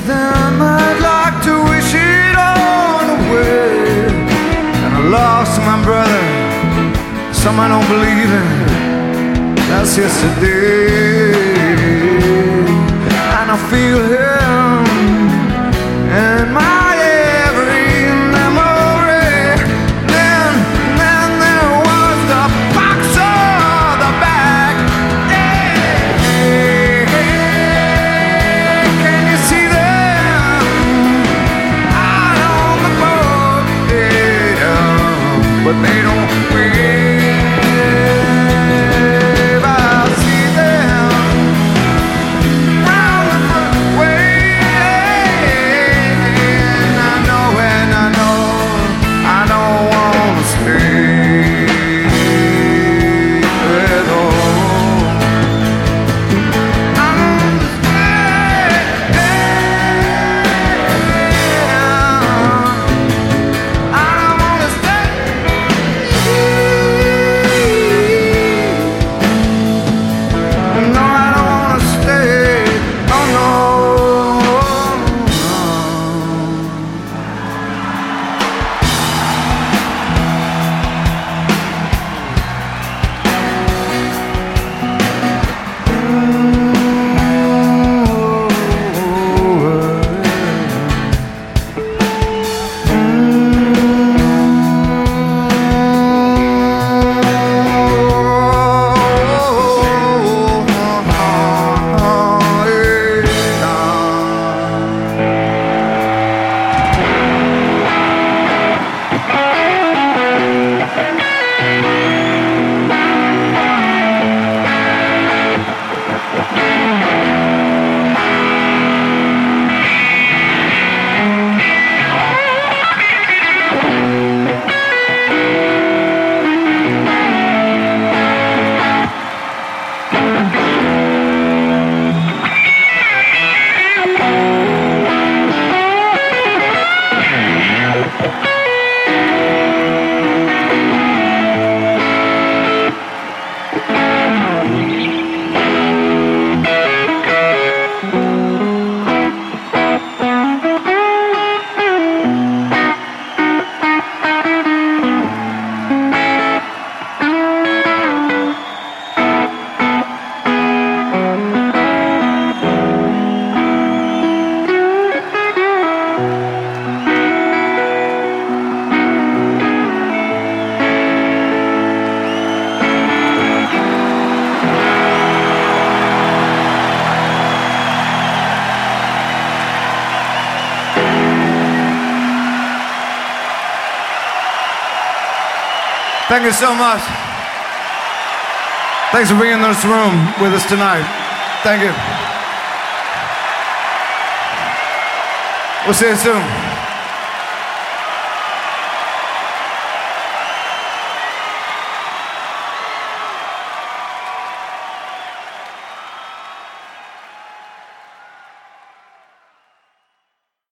then I'd like to wish it on away. And I lost my brother, some I don't believe in. That's yesterday. And I feel him in my every memory. Then there was the box on the back. Hey, can you see them out on the boat? Yeah, but they don't wave. I see them round the footway. And I know I don't wanna stay at all. I don't wanna stay. No, I don't wanna stay. Oh no. Thank you so much. Thanks for being in this room with us tonight. Thank you. We'll see you soon.